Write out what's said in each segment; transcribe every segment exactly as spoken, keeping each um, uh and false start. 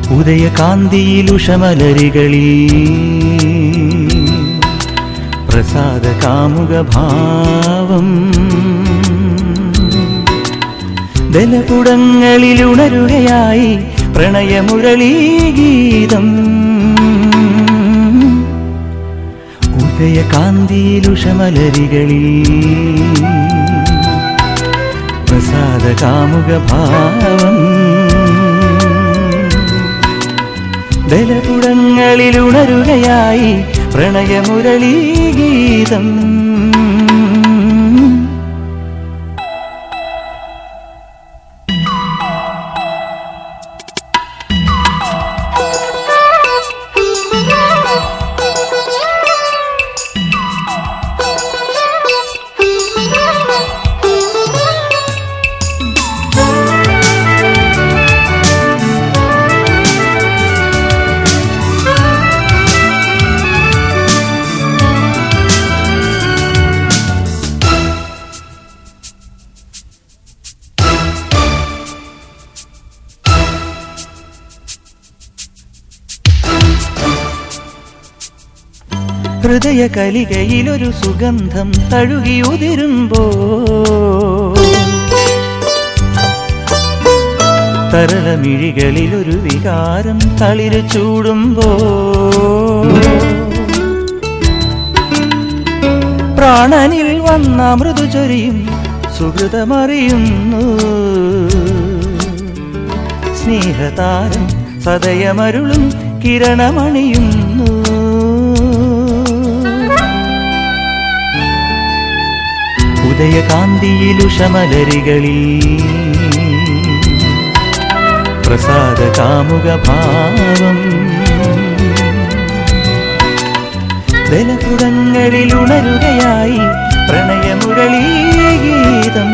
ഉദയകാന്തിയിലുഷമലരികളിൽ പ്രസാദ കാമുക ഭാവം ദലപുടങ്ങളിലുണരുകയായി പ്രണയമുരളീഗീതം ഉദയകാന്തിയിലുഷമലരികളിൽ പ്രസാദ കാമുക ഭാവം ദലപുടങ്ങളിലുണരുകയായി പ്രണയമുരളീഗീതം ഹൃദയ കലികയിലൊരു സുഗന്ധം തഴുകിയുതിരുമ്പോ തരളമിഴികളിലൊരു വികാരം തളിര് ചൂടുമ്പോ പ്രാണനിൽ വന്ന മൃദുചൊരിയും സുഹൃതമറിയുന്നു സ്നേഹതാരം സദയമരുളും കിരണമണിയുന്നു ഉദയകാന്തിയിലുഷമലരികളിൽ പ്രസാദ കാമുക ഭാവം ദലപുടങ്ങളിലുണരുകയായി പ്രണയമുരളീഗീതം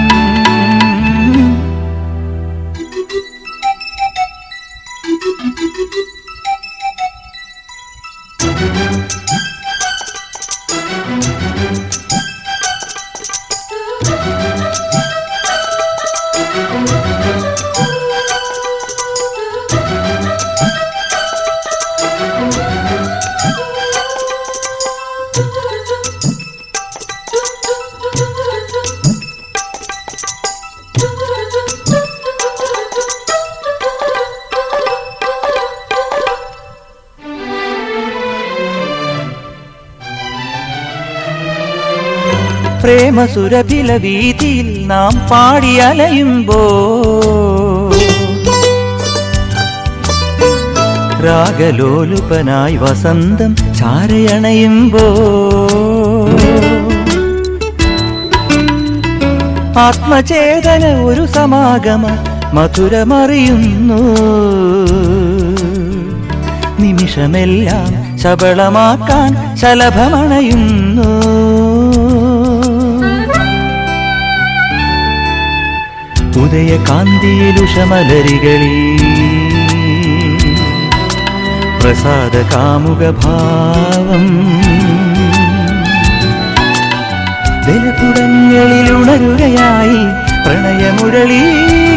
പ്രേമസുരഭില വീതിയിൽ നാം പാടിയലയുമ്പോ രാഗലോലുപനായി വസന്തം ചാരയണയുമ്പോ ആത്മചേതന ഒരു സമാഗമ മധുരമറിയുന്നു നിമിഷമെല്ലാം ശബളമാക്കാൻ ശലഭമണയുന്നു ഉദയകാന്തിയിലുഷമലരികളിൽ പ്രസാദ കാമുക ഭാവം ദലപുടങ്ങളിലുണരുകയായി പ്രണയമുരളീ